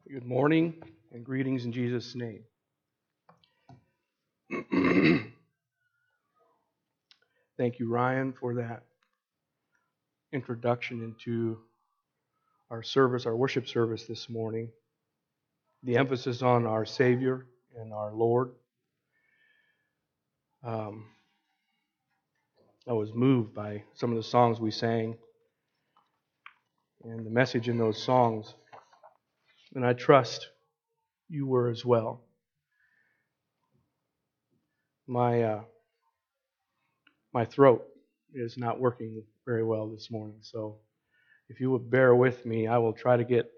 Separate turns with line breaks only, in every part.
Good morning and greetings in Jesus' name. Thank you, Ryan, for that introduction into our service, our worship service this morning. The emphasis on our Savior and our Lord. I was moved by some of the songs we sang and the message in those songs, and I trust you were as well. My throat is not working very well this morning, so if you would bear with me, I will try to get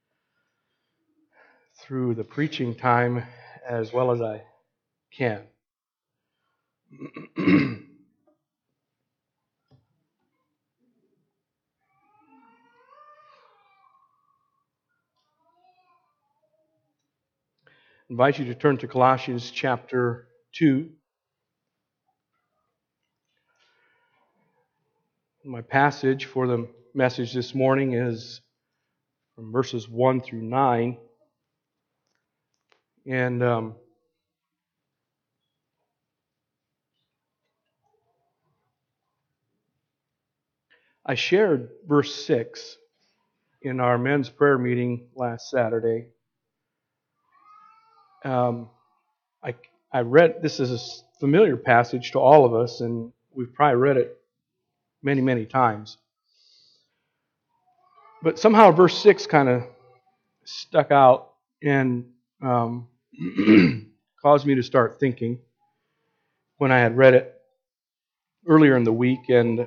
through the preaching time as well as I can. I invite you to turn to Colossians chapter 2. My passage for the message this morning is from verses 1 through 9. And I shared verse 6 in our men's prayer meeting last Saturday. I read, this is a familiar passage to all of us, and we've probably read it many, many times. But somehow verse 6 kind of stuck out and caused me to start thinking when I had read it earlier in the week. And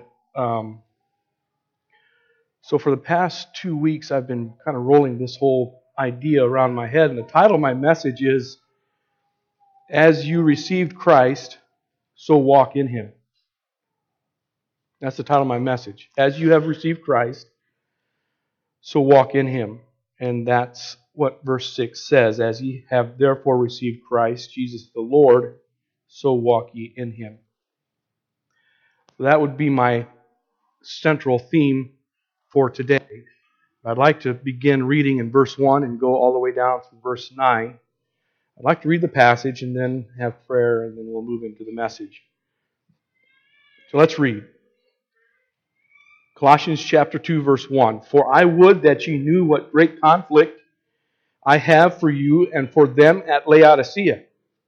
so for the past 2 weeks, I've been kind of rolling this whole idea around my head. And the title of my message is, As You Received Christ, So Walk in Him. That's the title of my message. As you have received Christ, so walk in Him. And that's what verse 6 says. As ye have therefore received Christ, Jesus the Lord, so walk ye in Him. That would be my central theme for today. I'd like to begin reading in verse 1 and go all the way down to verse 9. I'd like to read the passage and then have prayer, and then we'll move into the message. So let's read. Colossians chapter 2, verse 1. For I would that ye knew what great conflict I have for you and for them at Laodicea.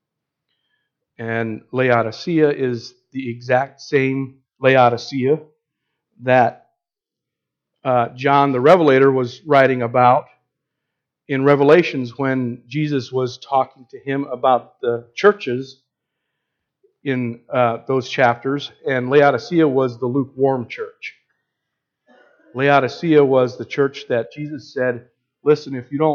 And Laodicea is the exact same Laodicea that John the Revelator was writing about in Revelations when Jesus was talking to him about the churches in those chapters. And Laodicea was the lukewarm church. Laodicea was the church that Jesus said, listen, if you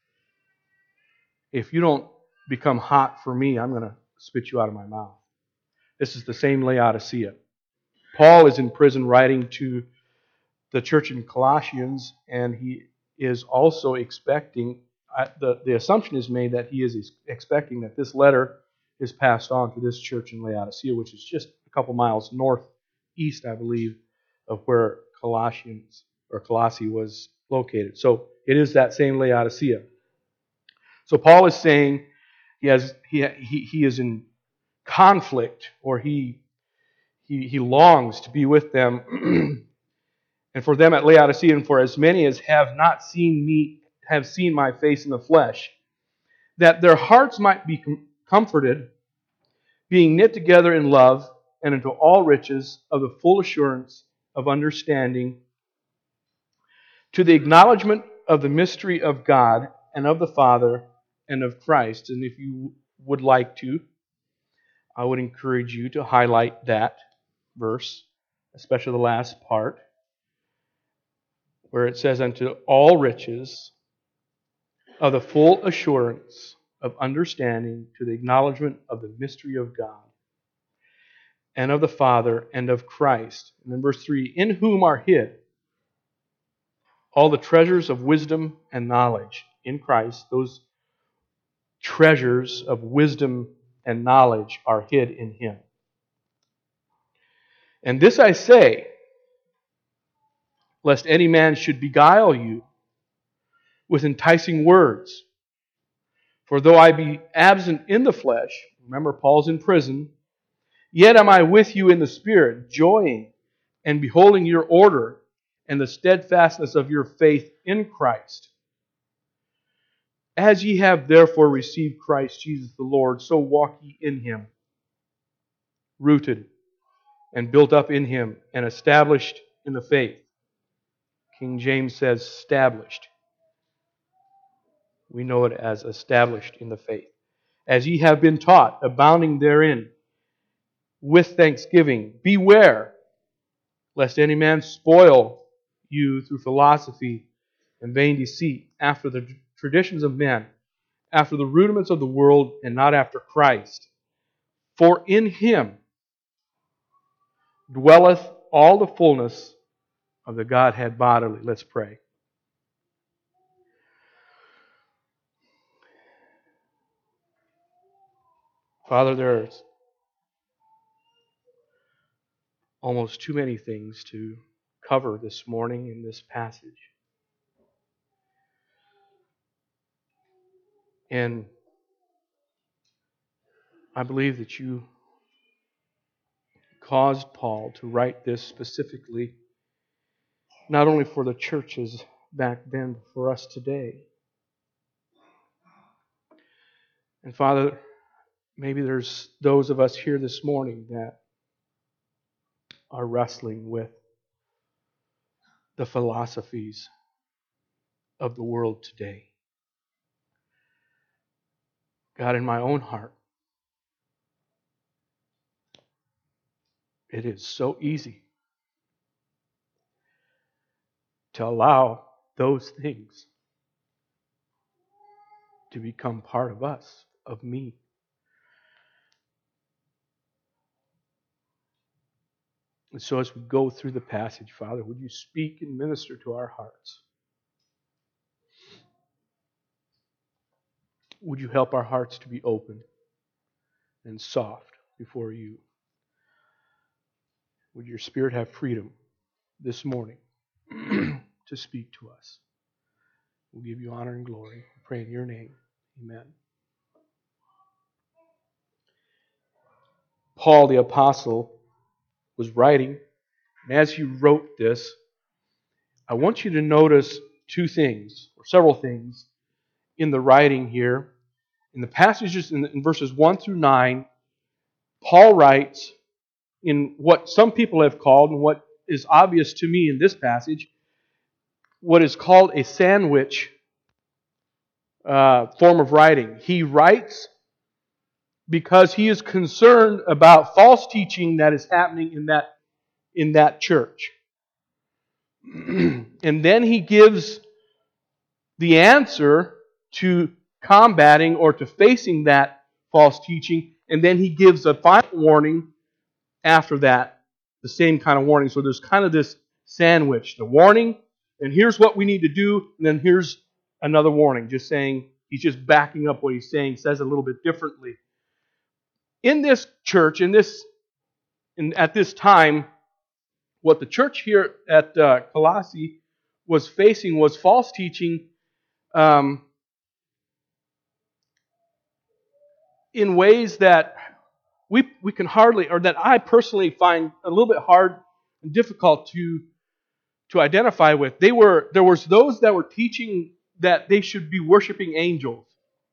don't become hot for me, I'm going to spit you out of my mouth. This is the same Laodicea. Paul is in prison writing to the church in Colossians, and he is also expecting, the assumption is made that he is expecting that this letter is passed on to this church in Laodicea, which is just a couple miles northeast, I believe, of where Colossae was located. So it is that same Laodicea. So Paul is saying he is in conflict, or he longs to be with them, and for them at Laodicea, and for as many as have not seen me, have seen my face in the flesh, that their hearts might be comforted, being knit together in love, and into all riches of the full assurance of understanding, to the acknowledgement of the mystery of God and of the Father and of Christ. And if you would like to, I would encourage you to highlight that verse, especially the last part, where it says, unto all riches of the full assurance of understanding, to the acknowledgement of the mystery of God and of the Father and of Christ. And then verse 3, in whom are hid all the treasures of wisdom and knowledge. In Christ, those treasures of wisdom and knowledge are hid in Him. And this I say, lest any man should beguile you with enticing words. For though I be absent in the flesh, remember Paul's in prison, yet am I with you in the Spirit, joying and beholding your order and the steadfastness of your faith in Christ. As ye have therefore received Christ Jesus the Lord, so walk ye in Him, rooted and built up in Him, and established in the faith. King James says established. We know it as established in the faith. As ye have been taught, abounding therein, with thanksgiving. Beware, lest any man spoil you through philosophy and vain deceit, after the traditions of men, after the rudiments of the world, and not after Christ. For in Him dwelleth all the fullness of the Godhead bodily. Let's pray. Father, there's almost too many things to cover this morning in this passage. And I believe that you caused Paul to write this specifically, not only for the churches back then, but for us today. And Father, maybe there's those of us here this morning that are wrestling with the philosophies of the world today. God, in my own heart, it is so easy to allow those things to become part of us, of me. And so as we go through the passage, Father, would you speak and minister to our hearts? Would you help our hearts to be open and soft before you? Would your Spirit have freedom this morning to speak to us? We'll give you honor and glory. We pray in your name. Amen. Paul the Apostle was writing, and as he wrote this, I want you to notice two things, or several things, in the writing here. In the passages in verses 1 through 9, Paul writes in what some people have called, and what is obvious to me in this passage, what is called a sandwich form of writing. He writes because he is concerned about false teaching that is happening in that church. And then he gives the answer to combating or to facing that false teaching, and then he gives a final warning after that, the same kind of warning. So there's kind of this sandwich, the warning, and here's what we need to do, and then here's another warning, just saying, he's just backing up what he's saying, says it a little bit differently. In this church, at this time, what the church here at Colossae was facing was false teaching in ways that we can hardly, or that I personally find a little bit hard and difficult to identify with. There was those that were teaching that they should be worshiping angels.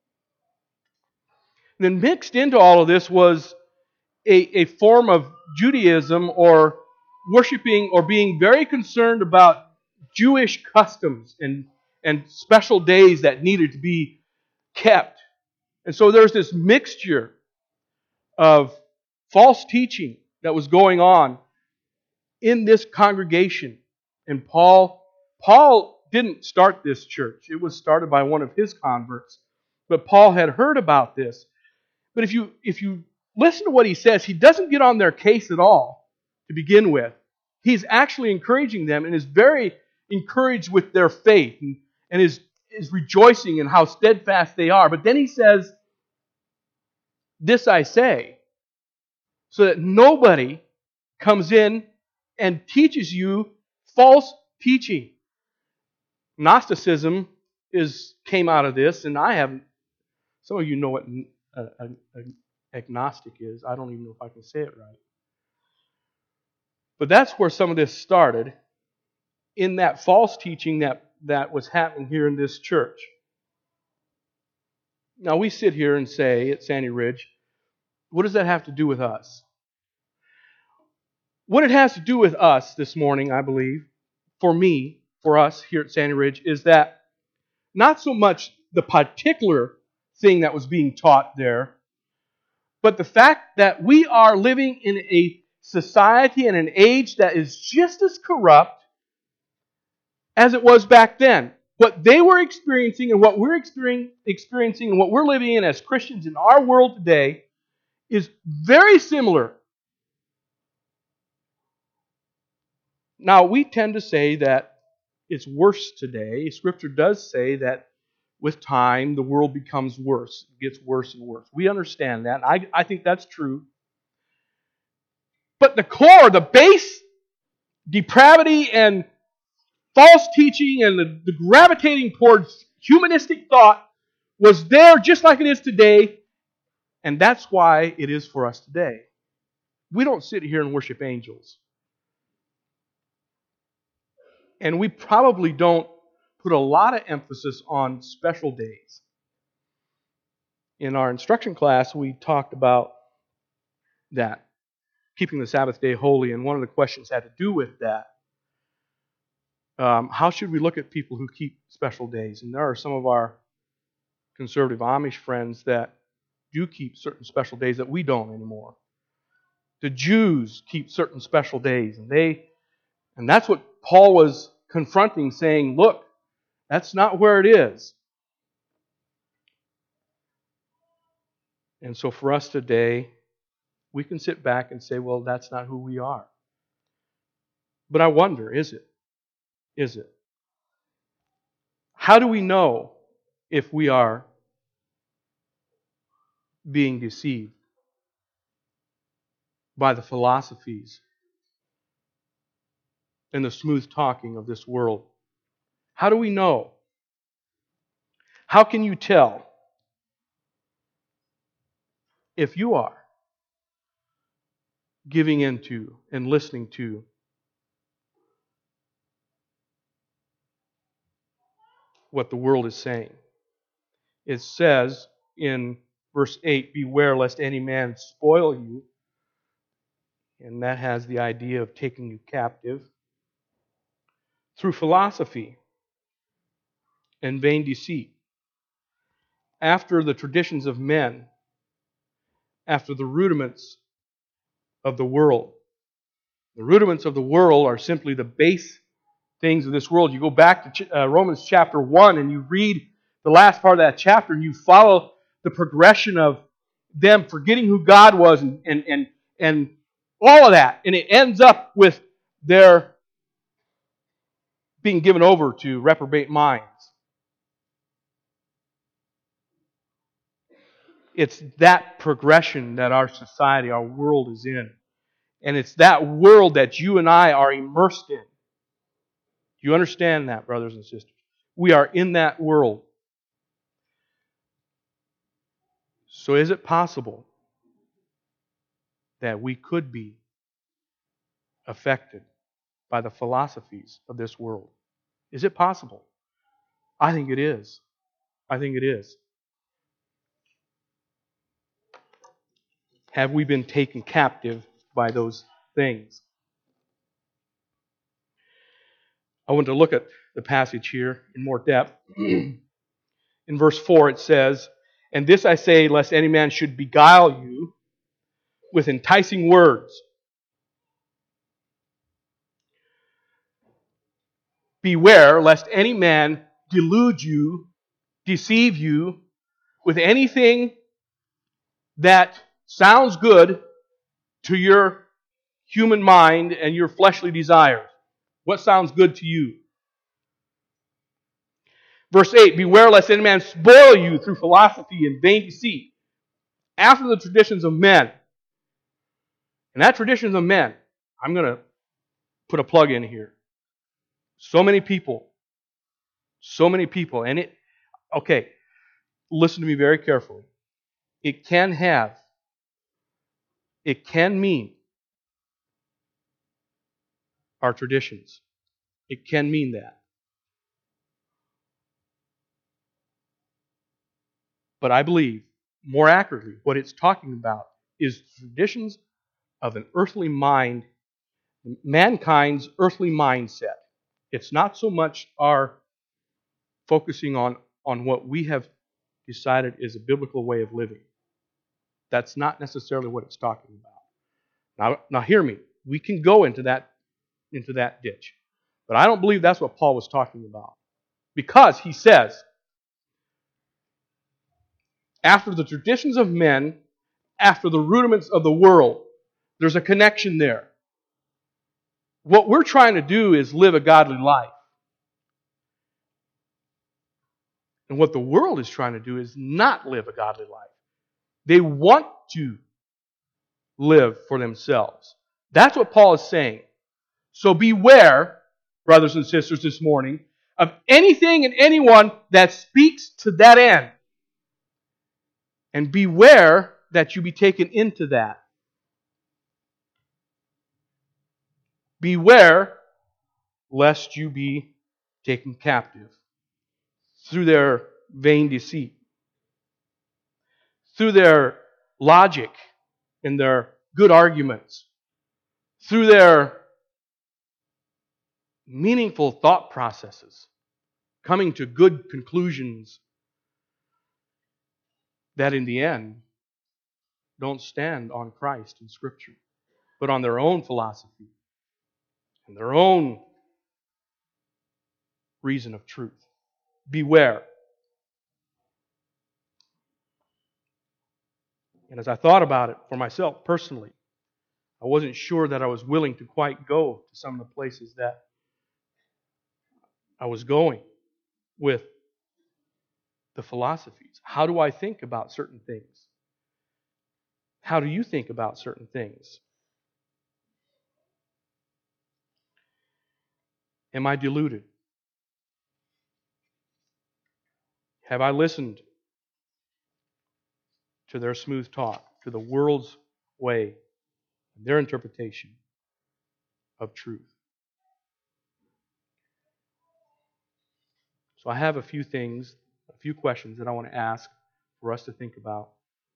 And then mixed into all of this was a form of Judaism, or worshiping or being very concerned about Jewish customs and special days that needed to be kept. And so there's this mixture of false teaching that was going on in this congregation. And Paul didn't start this church. It was started by one of his converts. But Paul had heard about this. But if you listen to what he says, he doesn't get on their case at all to begin with. He's actually encouraging them and is very encouraged with their faith and is rejoicing in how steadfast they are. But then he says, "This I say, so that nobody comes in and teaches you false teaching." Gnosticism came out of this, and I haven't. Some of you know what an agnostic is. I don't even know if I can say it right. But that's where some of this started, in that false teaching that was happening here in this church. Now we sit here and say at Sandy Ridge, what does that have to do with us? What it has to do with us this morning, I believe, for us here at Sandy Ridge, is that not so much the particular thing that was being taught there, but the fact that we are living in a society and an age that is just as corrupt as it was back then. What they were experiencing and what we're experiencing and what we're living in as Christians in our world today is very similar. Now, we tend to say that it's worse today. Scripture does say that with time, the world becomes worse. It gets worse and worse. We understand that. I think that's true. But the core, the base depravity and false teaching and the gravitating towards humanistic thought was there just like it is today. And that's why it is for us today. We don't sit here and worship angels. And we probably don't put a lot of emphasis on special days. In our instruction class, we talked about that, keeping the Sabbath day holy, and one of the questions had to do with that. How should we look at people who keep special days? And there are some of our conservative Amish friends that do keep certain special days that we don't anymore. The Jews keep certain special days, and that's what Paul was confronting, saying, look, that's not where it is. And so for us today, we can sit back and say, well, that's not who we are. But I wonder, is it? Is it? How do we know if we are being deceived by the philosophies and the smooth talking of this world? How do we know? How can you tell if you are giving into and listening to what the world is saying? It says in verse 8, beware lest any man spoil you. And that has the idea of taking you captive through philosophy and vain deceit, after the traditions of men, after the rudiments of the world. The rudiments of the world are simply the base things of this world. You go back to Romans chapter 1 and you read the last part of that chapter and you follow the progression of them forgetting who God was and all of that. And it ends up with their being given over to reprobate minds. It's that progression that our society, our world is in. And it's that world that you and I are immersed in. Do you understand that, brothers and sisters? We are in that world. So is it possible that we could be affected by the philosophies of this world? Is it possible? I think it is. I think it is. Have we been taken captive by those things? I want to look at the passage here in more depth. In verse 4 it says, and this I say, lest any man should beguile you with enticing words. Beware lest any man delude you, deceive you with anything that sounds good to your human mind and your fleshly desires. What sounds good to you? Verse 8, beware lest any man spoil you through philosophy and vain deceit, after the traditions of men. And that traditions of men, I'm going to put a plug in here. So many people So many people, okay, listen to me very carefully. It can mean our traditions. It can mean that. But I believe, more accurately, what it's talking about is traditions of an earthly mind, mankind's earthly mindset. It's not so much our focusing on what we have decided is a biblical way of living. That's not necessarily what it's talking about. Now hear me. We can go into that ditch. But I don't believe that's what Paul was talking about. Because he says, after the traditions of men, after the rudiments of the world, there's a connection there. What we're trying to do is live a godly life. And what the world is trying to do is not live a godly life. They want to live for themselves. That's what Paul is saying. So beware, brothers and sisters, this morning, of anything and anyone that speaks to that end. And beware that you be taken into that. Beware lest you be taken captive through their vain deceit, through their logic and their good arguments, through their meaningful thought processes, coming to good conclusions that in the end don't stand on Christ and Scripture, but on their own philosophy and their own reason of truth. Beware. And as I thought about it for myself personally, I wasn't sure that I was willing to quite go to some of the places that I was going with the philosophies. How do I think about certain things? How do you think about certain things? Am I deluded? Have I listened to their smooth talk, to the world's way, their interpretation of truth? So I have a few questions that I want to ask for us to think about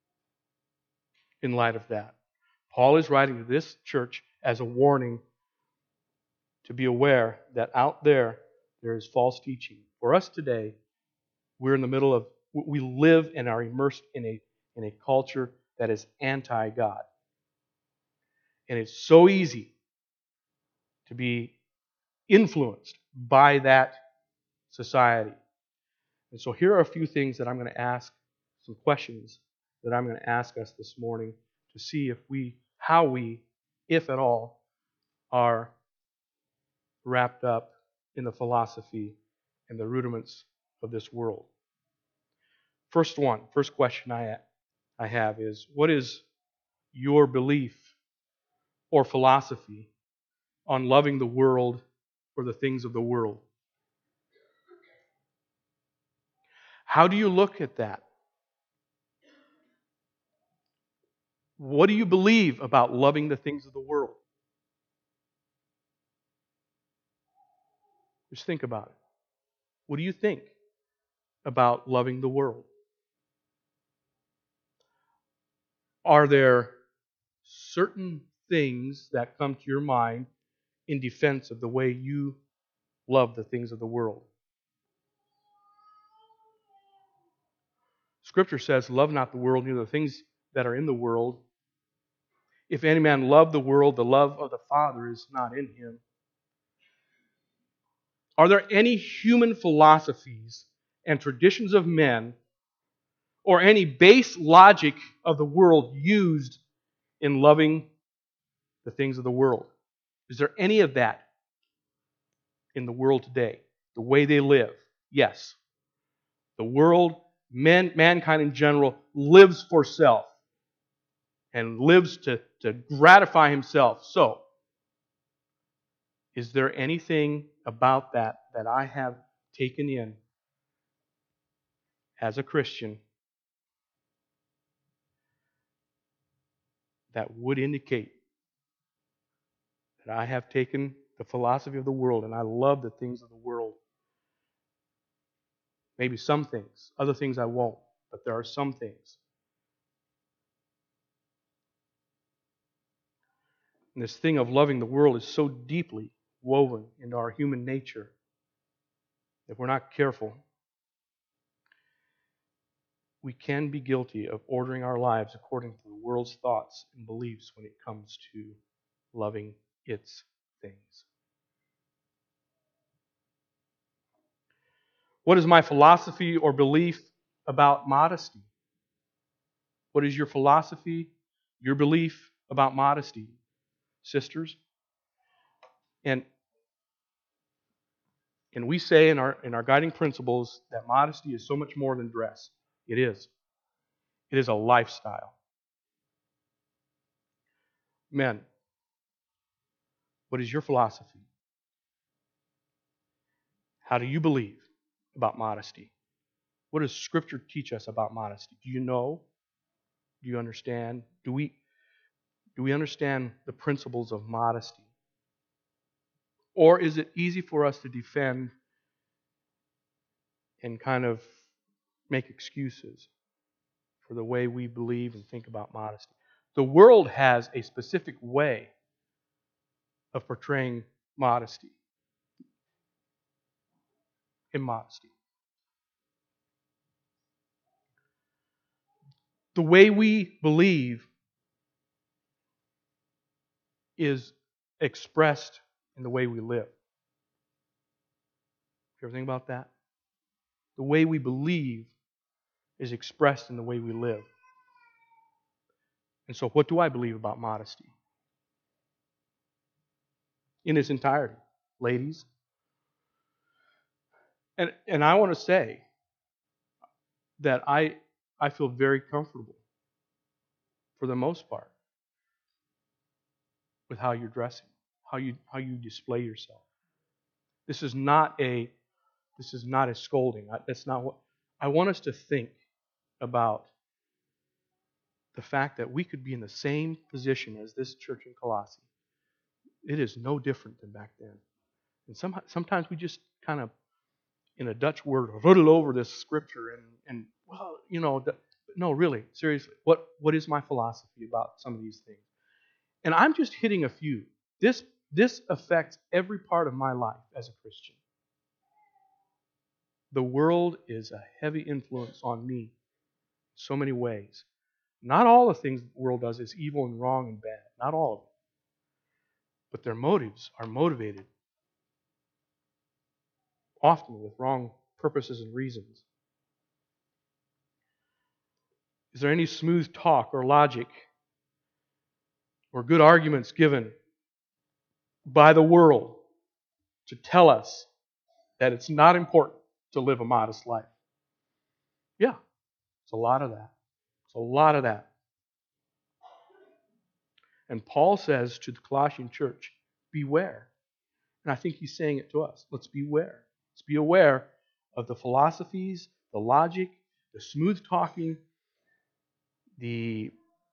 in light of that. Paul is writing to this church as a warning to be aware that out there is false teaching. For us today, we're in the middle of, we live and are immersed in a culture that is anti-God. And it's so easy to be influenced by that society. And so here are a few things that I'm going to ask, some questions that I'm going to ask us this morning to see how we, if at all, are wrapped up in the philosophy and the rudiments of this world. First question I have is, what is your belief or philosophy on loving the world or the things of the world? How do you look at that? What do you believe about loving the things of the world? Just think about it. What do you think about loving the world? Are there certain things that come to your mind in defense of the way you love the things of the world? Scripture says, love not the world, neither the things that are in the world. If any man love the world, the love of the Father is not in him. Are there any human philosophies and traditions of men or any base logic of the world used in loving the things of the world? Is there any of that in the world today? The way they live? Yes. The world, mankind in general, lives for self and lives to gratify himself. So, is there anything about that I have taken in as a Christian that would indicate that I have taken the philosophy of the world and I love the things of the world. Maybe some things, other things I won't, but there are some things. And this thing of loving the world is so deeply woven into our human nature that if we're not careful, we can be guilty of ordering our lives according to the world's thoughts and beliefs when it comes to loving its things. What is my philosophy or belief about modesty? What is your philosophy, your belief about modesty, sisters? And we say in our guiding principles that modesty is so much more than dress. It is. It is a lifestyle. Men, what is your philosophy? How do you believe about modesty? What does Scripture teach us about modesty? Do you know? Do you understand? Do we understand the principles of modesty? Or is it easy for us to defend and kind of make excuses for the way we believe and think about modesty? The world has a specific way of portraying modesty. Immodesty. The way we believe is expressed in the way we live. You ever think about that? The way we believe is expressed in the way we live. And so what do I believe about modesty? In its entirety, ladies. And I want to say that I feel very comfortable, for the most part, with how you're dressing, how you display yourself. This is not a scolding. That's not what I want us to think about. The fact that we could be in the same position as this church in Colossae. It is no different than back then. And sometimes we just kind of, in a Dutch word, riddle over this scripture and well, no, really, seriously, what is my philosophy about some of these things? And I'm just hitting a few. This affects every part of my life as a Christian. The world is a heavy influence on me in so many ways. Not all the things the world does is evil and wrong and bad. Not all of it. But their motives are motivated often with wrong purposes and reasons. Is there any smooth talk or logic or good arguments given by the world to tell us that it's not important to live a modest life? Yeah, it's a lot of that. It's a lot of that. And Paul says to the Colossian church, beware. And I think he's saying it to us. Let's beware. Let's be aware of the philosophies, the logic, the smooth talking, the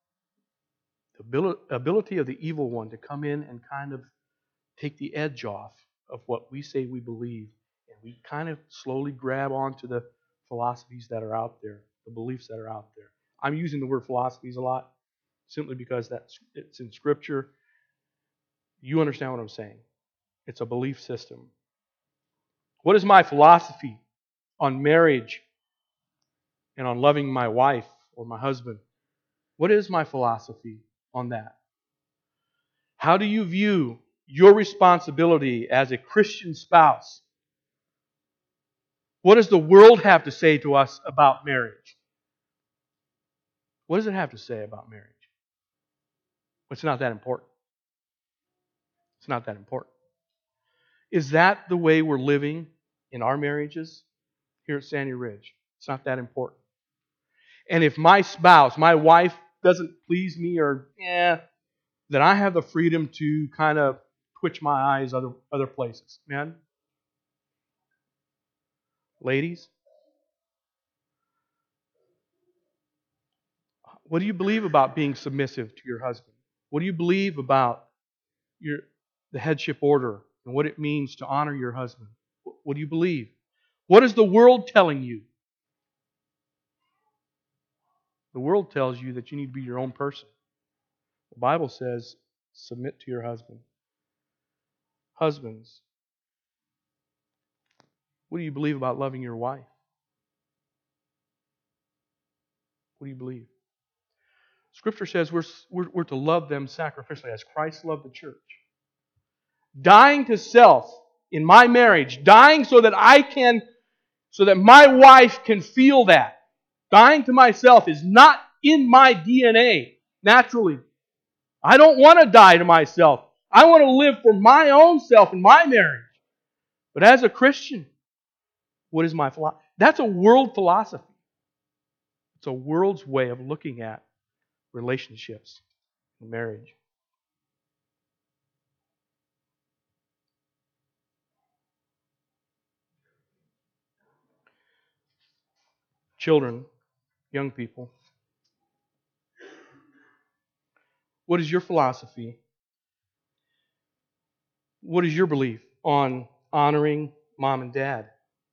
ability of the evil one to come in and kind of take the edge off of what we say we believe. And we kind of slowly grab onto the philosophies that are out there, the beliefs that are out there. I'm using the word philosophies a lot simply because it's in Scripture. You understand what I'm saying. It's a belief system. What is my philosophy on marriage and on loving my wife or my husband? What is my philosophy on that? How do you view your responsibility as a Christian spouse? What does the world have to say to us about marriage? What does it have to say about marriage? It's not that important. It's not that important. Is that the way we're living in our marriages here at Sandy Ridge? It's not that important. And if my spouse, my wife, doesn't please me or, then I have the freedom to kind of twitch my eyes other places. Men? Ladies? What do you believe about being submissive to your husband? What do you believe about the headship order and what it means to honor your husband? What do you believe? What is the world telling you? The world tells you that you need to be your own person. The Bible says, submit to your husband. Husbands, what do you believe about loving your wife? What do you believe? Scripture says we're to love them sacrificially as Christ loved the church. Dying to self in my marriage, dying so that my wife can feel that. Dying to myself is not in my DNA naturally. I don't want to die to myself. I want to live for my own self in my marriage. But as a Christian, what is my philosophy? That's a world philosophy. It's a world's way of looking at relationships and marriage. Children, young people, what is your philosophy? What is your belief on honoring mom and dad?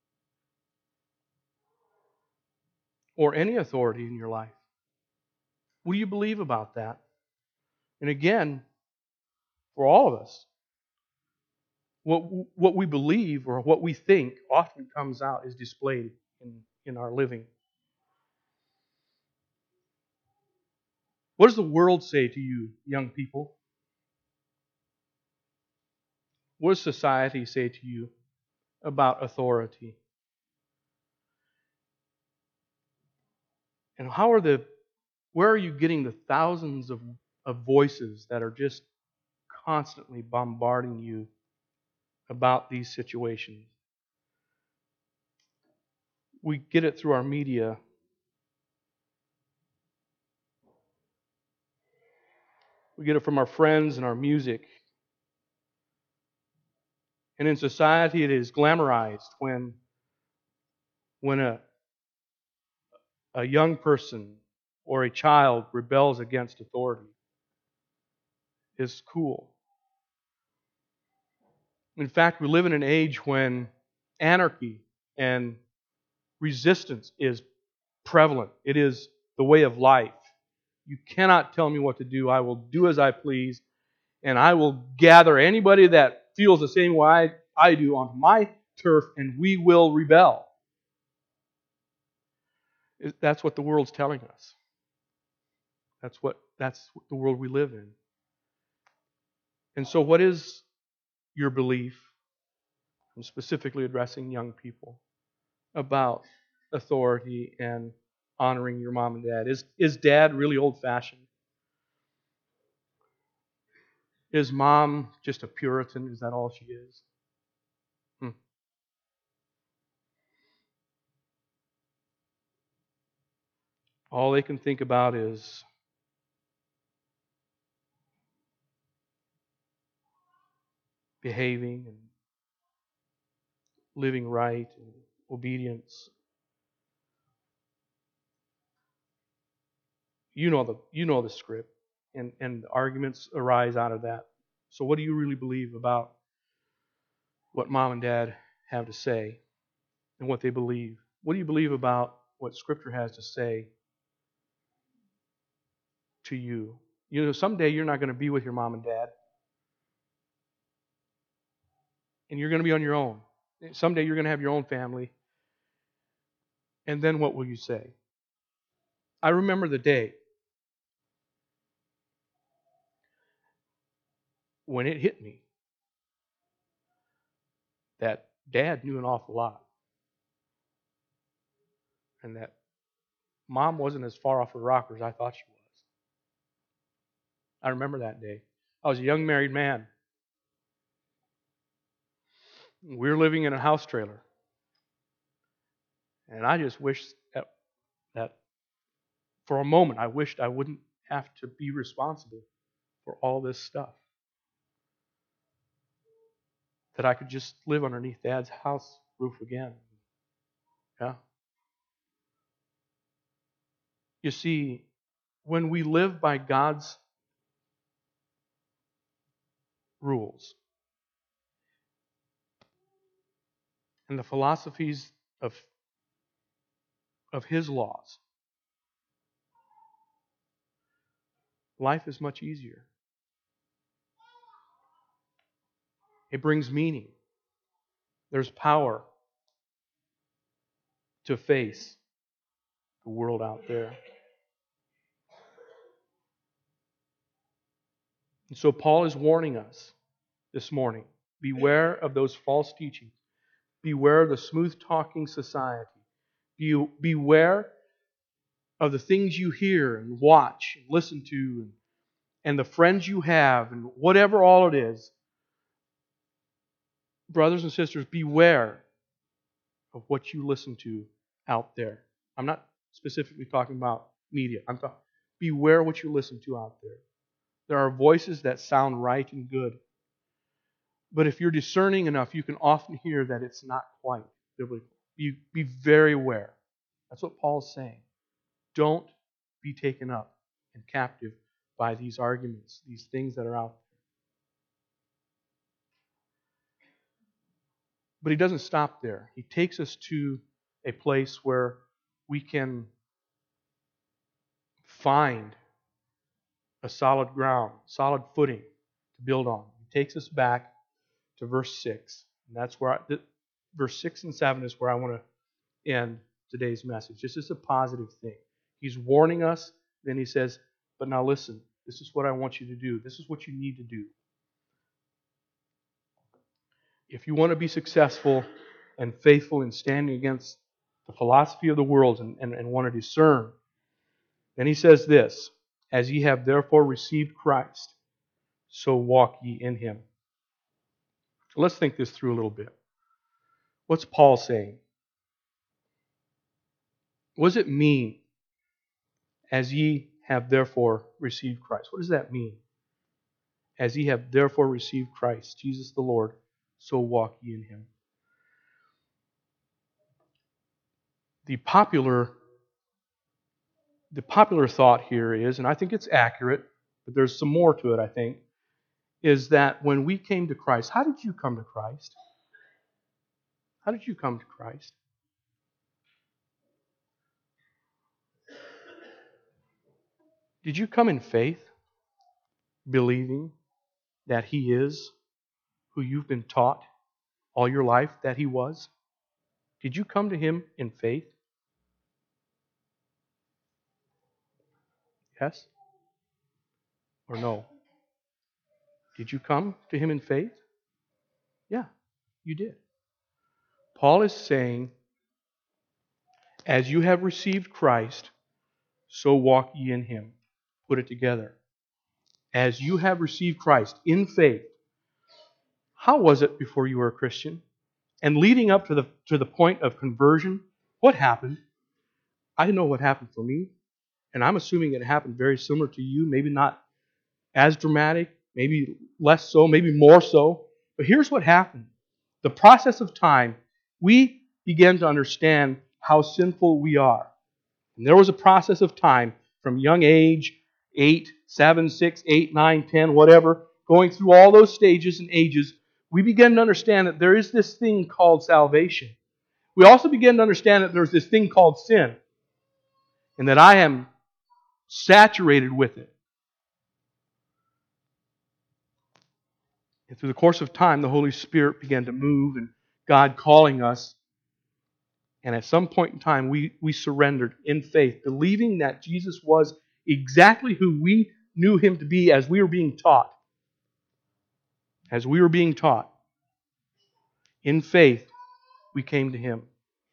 Or any authority in your life? What do you believe about that? And again, for all of us, what we believe or what we think often comes out, is displayed in our living. What does the world say to you, young people? What does society say to you about authority? And where are you getting the thousands of voices that are just constantly bombarding you about these situations? We get it through our media. We get it from our friends and our music. And in society, it is glamorized when a young person or a child rebels against authority. It's cool. In fact, we live in an age when anarchy and resistance is prevalent. It is the way of life. You cannot tell me what to do. I will do as I please, and I will gather anybody that feels the same way I do onto my turf, and we will rebel. That's what the world's telling us. That's what the world we live in. And so what is your belief? I'm specifically addressing young people about authority and honoring your mom and dad. Is dad really old-fashioned? Is mom just a Puritan? Is that all she is? All they can think about is behaving and living right and obedience. You know the script, and the arguments arise out of that. So what do you really believe about what mom and dad have to say and what they believe? What do you believe about what Scripture has to say to you? You know, someday you're not going to be with your mom and dad, and you're going to be on your own. Someday you're going to have your own family, and then what will you say? I remember the day when it hit me that Dad knew an awful lot, and that Mom wasn't as far off the rocker as I thought she was. I remember that day. I was a young married man. We were living in a house trailer. And I just wished that for a moment, I wished I wouldn't have to be responsible for all this stuff. That I could just live underneath Dad's house roof again. Yeah. You see, when we live by God's rules and the philosophies of His laws, life is much easier. It brings meaning. There's power to face the world out there. And so Paul is warning us this morning. Beware of those false teachings. Beware of the smooth-talking society. Beware of the things you hear and watch and listen to and the friends you have and whatever all it is. Brothers and sisters, beware of what you listen to out there. I'm not specifically talking about media. I'm talking, beware what you listen to out there. There are voices that sound right and good. But if you're discerning enough, you can often hear that it's not quite biblical. Be very aware. That's what Paul's saying. Don't be taken up and captive by these arguments, these things that are out there. But he doesn't stop there. He takes us to a place where we can find a solid ground, solid footing to build on. He takes us back to verse 6. And that's where verse 6 and 7 is where I want to end today's message. This is a positive thing. He's warning us, then he says, but now listen, this is what I want you to do. This is what you need to do. If you want to be successful and faithful in standing against the philosophy of the world and want to discern, then he says this, as ye have therefore received Christ, so walk ye in Him. So let's think this through a little bit. What's Paul saying? What does it mean, as ye have therefore received Christ? What does that mean? As ye have therefore received Christ, Jesus the Lord, so walk ye in Him. The popular thought here is, and I think it's accurate, but there's some more to it, I think, is that when we came to Christ, how did you come to Christ? How did you come to Christ? Did you come in faith, believing that He is who you've been taught all your life that He was? Did you come to Him in faith? Yes? Or no? Did you come to Him in faith? Yeah, you did. Paul is saying, as you have received Christ, so walk ye in Him. Put it together. As you have received Christ in faith. How was it before you were a Christian? And leading up to the point of conversion, what happened? I know what happened for me, and I'm assuming it happened very similar to you, maybe not as dramatic, maybe less so, maybe more so. But here's what happened. The process of time, we began to understand how sinful we are. And there was a process of time from young age, 8, 7, 6, 8, 9, 10, whatever, going through all those stages and ages, we began to understand that there is this thing called salvation. We also began to understand that there's this thing called sin, and that I am saturated with it. And through the course of time, the Holy Spirit began to move, and God calling us. And at some point in time, we surrendered in faith, believing that Jesus was exactly who we knew Him to be as we were being taught. As we were being taught. In faith, we came to Him.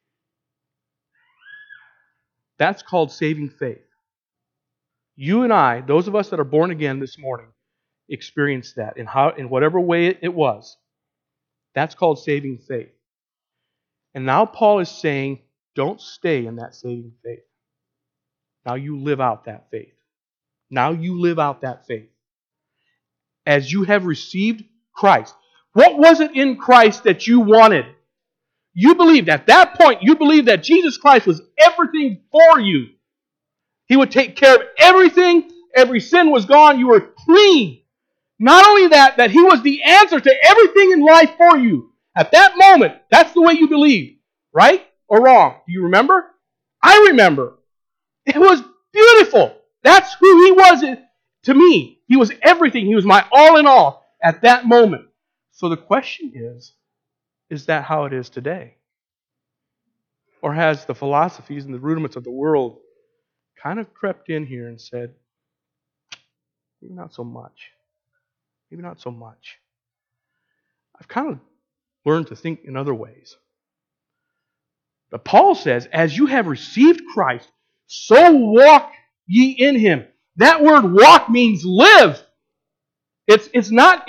That's called saving faith. You and I, those of us that are born again this morning, experienced that in whatever way it was. That's called saving faith. And now Paul is saying, don't stay in that saving faith. Now you live out that faith. Now you live out that faith. As you have received Christ. What was it in Christ that you wanted? You believed, at that point, you believed that Jesus Christ was everything for you. He would take care of everything. Every sin was gone. You were clean. Not only that He was the answer to everything in life for you. At that moment, that's the way you believed. Right or wrong? Do you remember? I remember. It was beautiful. That's who He was to me. He was everything. He was my all in all at that moment. So the question is that how it is today? Or has the philosophies and the rudiments of the world kind of crept in here and said, maybe not so much. Maybe not so much. I've kind of learned to think in other ways. But Paul says, as you have received Christ, so walk ye in Him. That word walk means live. It's not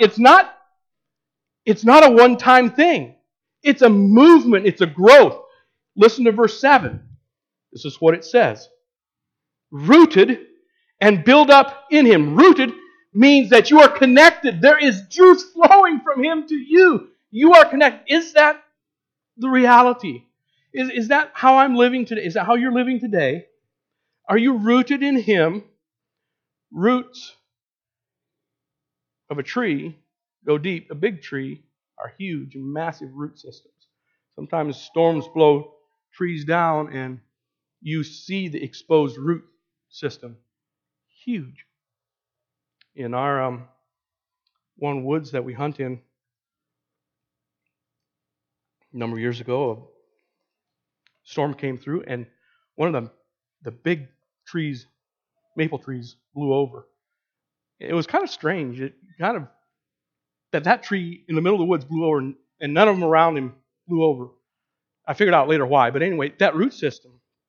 a one-time thing. It's a movement. It's a growth. Listen to verse 7. This is what it says. Rooted and built up in Him. Rooted means that you are connected. There is juice flowing from Him to you. You are connected. Is that the reality? Is that how I'm living today? Is that how you're living today? Are you rooted in Him? Roots of a tree go deep. A big tree are huge and massive root systems. Sometimes storms blow trees down and you see the exposed root system. Huge. In our one woods that we hunt in a number of years ago, a storm came through and one of the big trees, maple trees, blew over. It was kind of strange. It kind of that tree in the middle of the woods blew over and none of them around him blew over. I figured out later why, but anyway, that root system.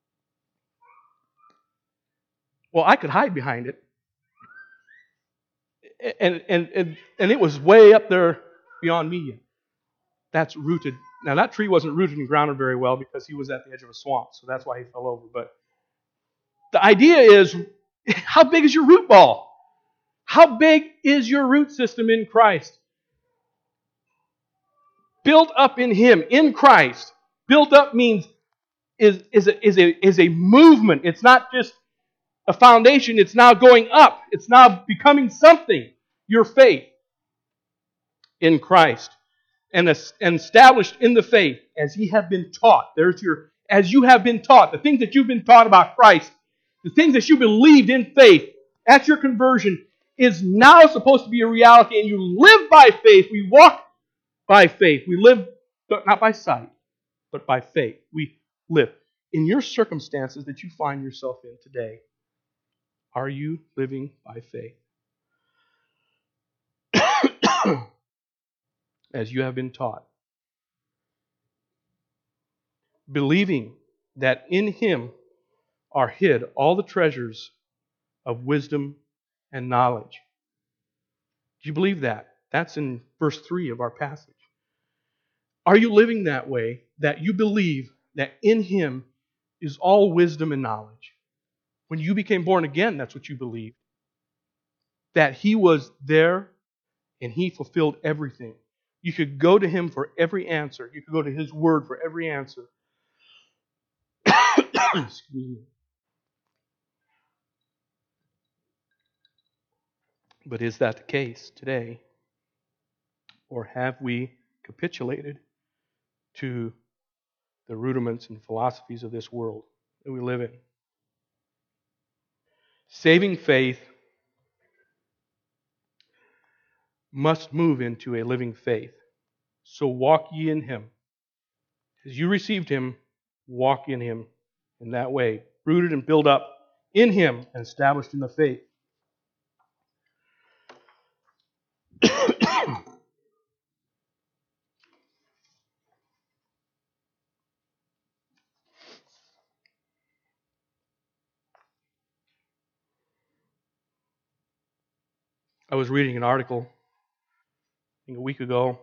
Well, I could hide behind it. And it was way up there beyond me. That's rooted. Now, that tree wasn't rooted and grounded very well because he was at the edge of a swamp, so that's why he fell over. But the idea is, how big is your root ball? How big is your root system in Christ? Built up in Him, in Christ. Built up means is a movement. It's not just a foundation. It's now going up. It's now becoming something. Your faith in Christ. And established in the faith as ye have been taught. As you have been taught. The things that you've been taught about Christ. The things that you believed in faith at your conversion is now supposed to be a reality. And you live by faith. We walk by faith. We live not by sight, but by faith. We live. In your circumstances that you find yourself in today, are you living by faith? As you have been taught. Believing that in Him are hid all the treasures of wisdom and knowledge. Do you believe that? That's in verse 3 of our passage. Are you living that way, that you believe that in Him is all wisdom and knowledge? When you became born again, that's what you believed. That He was there and He fulfilled everything. You could go to Him for every answer. You could go to His Word for every answer. Excuse me. But is that the case today? Or have we capitulated to the rudiments and philosophies of this world that we live in? Saving faith must move into a living faith. So walk ye in Him. As you received Him, walk in Him in that way. Rooted and built up in Him and established in the faith. I was reading an article, I think a week ago,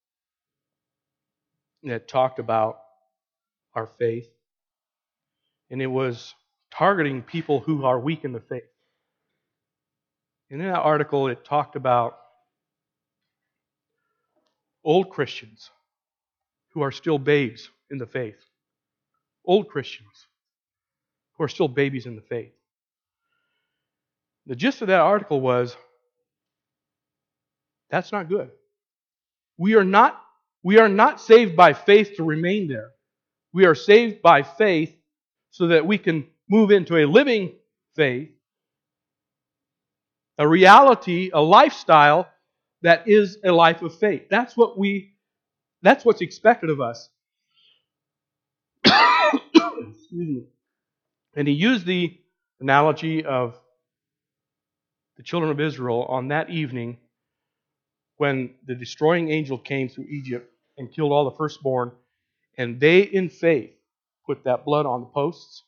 that talked about our faith. And it was targeting people who are weak in the faith. And in that article, it talked about old Christians who are still babes in the faith. Old Christians who are still babies in the faith. The gist of that article was, that's not good. We are not saved by faith to remain there. We are saved by faith so that we can move into a living faith, a reality, a lifestyle that is a life of faith. That's what's expected of us. Excuse me. And he used the analogy of the children of Israel on that evening when the destroying angel came through Egypt and killed all the firstborn, and they in faith put that blood on the posts.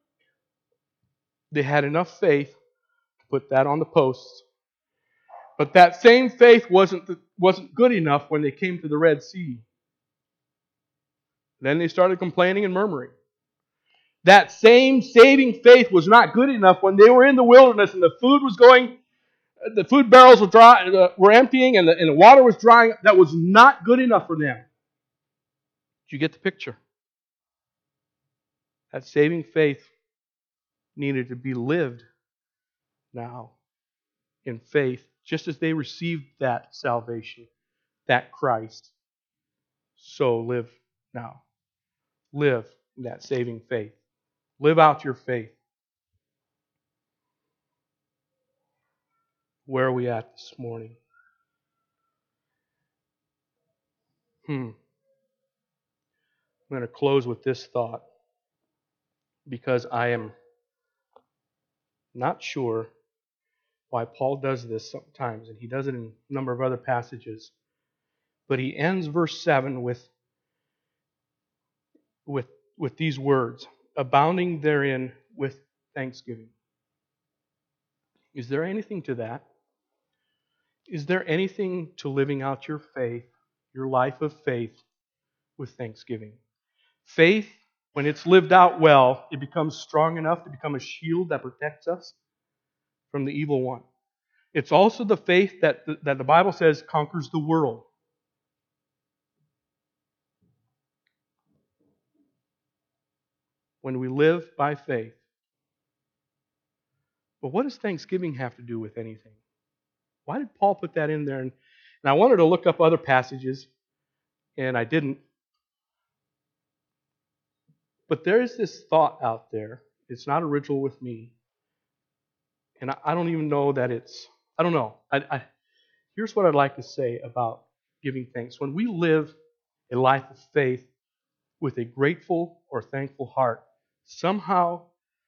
They had enough faith to put that on the posts. But that same faith wasn't good enough when they came to the Red Sea. Then they started complaining and murmuring. That same saving faith was not good enough when they were in the wilderness and the food barrels were emptying and the water was drying. That was not good enough for them. Did you get the picture? That saving faith needed to be lived now in faith, just as they received that salvation, that Christ. So live now. Live in that saving faith. Live out your faith. Where are we at this morning? I'm going to close with this thought because I am not sure why Paul does this sometimes, and he does it in a number of other passages. But he ends verse 7 with these words, abounding therein with thanksgiving. Is there anything to that? Is there anything to living out your faith, your life of faith, with thanksgiving? Faith, when it's lived out well, it becomes strong enough to become a shield that protects us from the evil one. It's also the faith that the Bible says conquers the world. When we live by faith. But what does thanksgiving have to do with anything? Why did Paul put that in there? And I wanted to look up other passages, and I didn't. But there is this thought out there. It's not original with me. And I don't even know that I don't know. Here's what I'd like to say about giving thanks. When we live a life of faith with a grateful or thankful heart, somehow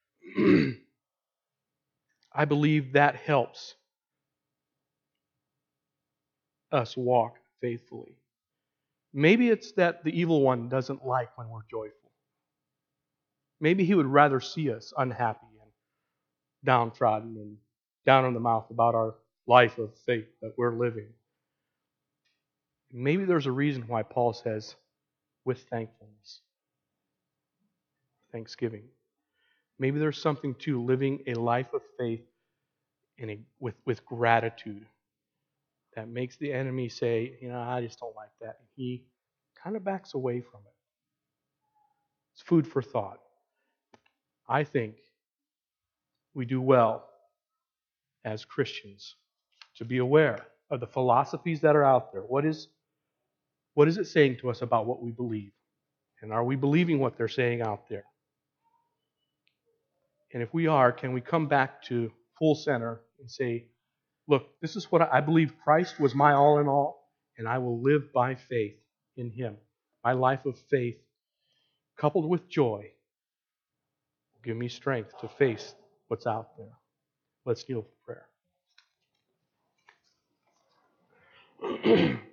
I believe that helps us walk faithfully. Maybe it's that the evil one doesn't like when we're joyful. Maybe he would rather see us unhappy and downtrodden and down in the mouth about our life of faith that we're living. Maybe there's a reason why Paul says, with thankfulness, thanksgiving. Maybe there's something to living a life of faith with gratitude that makes the enemy say, I just don't like that. And he kind of backs away from it. It's food for thought. I think we do well as Christians to be aware of the philosophies that are out there. What is it saying to us about what we believe? And are we believing what they're saying out there? And if we are, can we come back to full center and say, look, this is what I believe Christ was my all in all, and I will live by faith in Him. My life of faith, coupled with joy, will give me strength to face what's out there. Let's kneel for prayer.